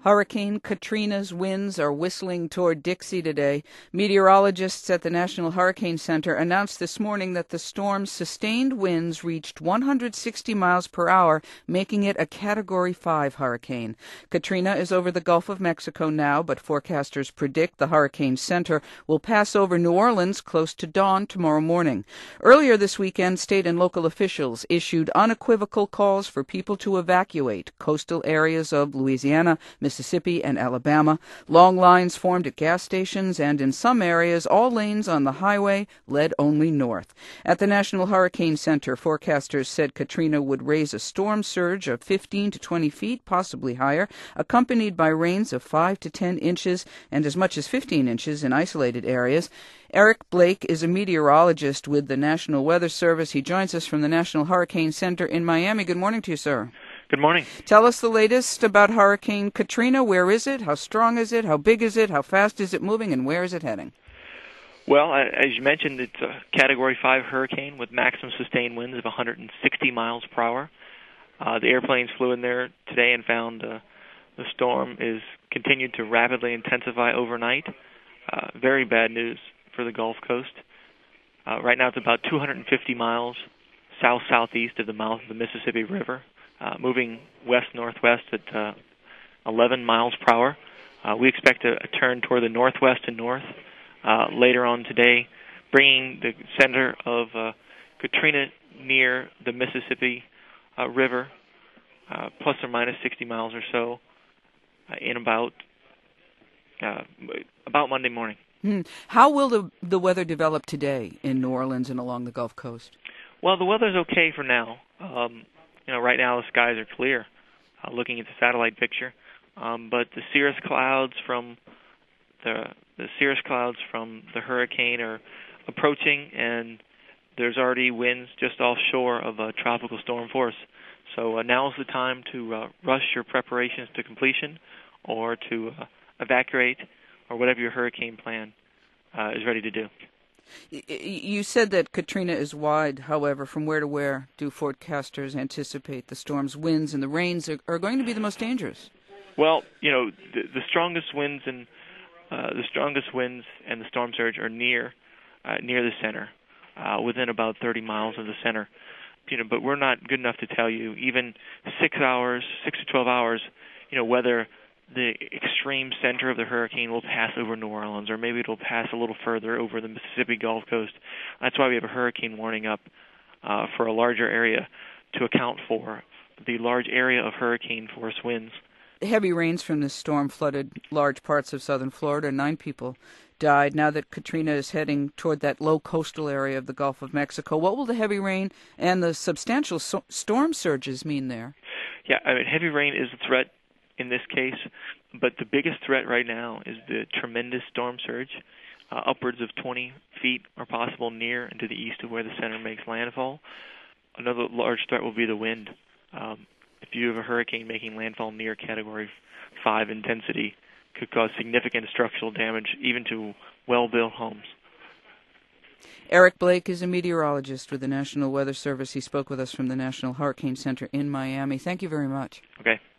Hurricane Katrina's winds are whistling toward Dixie today. Meteorologists at the National Hurricane Center announced this morning that the storm's sustained winds reached 160 miles per hour, making it a Category 5 hurricane. Katrina is over the Gulf of Mexico now, but forecasters predict the hurricane center will pass over New Orleans close to dawn tomorrow morning. Earlier this weekend, state and local officials issued unequivocal calls for people to evacuate coastal areas of Louisiana, Mississippi, and Alabama. Long lines formed at gas stations, and in some areas, all lanes on the highway led only north. At the National Hurricane Center, forecasters said Katrina would raise a storm surge of 15 to 20 feet, possibly higher, accompanied by rains of 5 to 10 inches and as much as 15 inches in isolated areas. Eric Blake is a meteorologist with the National Weather Service. He joins us from the National Hurricane Center in Miami. Good morning to you, sir. Good morning. Tell us the latest about Hurricane Katrina. Where is it? How strong is it? How big is it? How fast is it moving? And where is it heading? Well, as you mentioned, it's a Category 5 hurricane with maximum sustained winds of 160 miles per hour. The airplanes flew in there today and found the storm is continued to rapidly intensify overnight. Very bad news for the Gulf Coast. Right now it's about 250 miles south-southeast of the mouth of the Mississippi River. Moving west-northwest at 11 miles per hour. We expect a turn toward the northwest and north later on today, bringing the center of Katrina near the Mississippi River, plus or minus 60 miles or so, in about Monday morning. How will the weather develop today in New Orleans and along the Gulf Coast? Well, the weather's okay for now. Right now the skies are clear, looking at the satellite picture. But the cirrus clouds from the hurricane are approaching, and there's already winds just offshore of a tropical storm force. So now's the time to rush your preparations to completion, or to evacuate, or whatever your hurricane plan is ready to do. You said that Katrina is wide. However, from where to where do forecasters anticipate the storm's winds and the rains are going to be the most dangerous? Well, the strongest winds and the storm surge are near the center, within about 30 miles of the center. But we're not good enough to tell you, even 6 to 12 hours, whether the extreme center of the hurricane will pass over New Orleans, or maybe it'll pass a little further over the Mississippi Gulf Coast. That's why we have a hurricane warning up for a larger area to account for the large area of hurricane force winds. Heavy rains from this storm flooded large parts of southern Florida. 9 people died. Now that Katrina is heading toward that low coastal area of the Gulf of Mexico, what will the heavy rain and the substantial storm surges mean there? Yeah, heavy rain is a threat in this case, but the biggest threat right now is the tremendous storm surge. Upwards of 20 feet are possible near and to the east of where the center makes landfall. Another large threat will be the wind. If you have a hurricane making landfall near Category 5 intensity, could cause significant structural damage, even to well-built homes. Eric Blake is a meteorologist with the National Weather Service. He spoke with us from the National Hurricane Center in Miami. Thank you very much. Okay.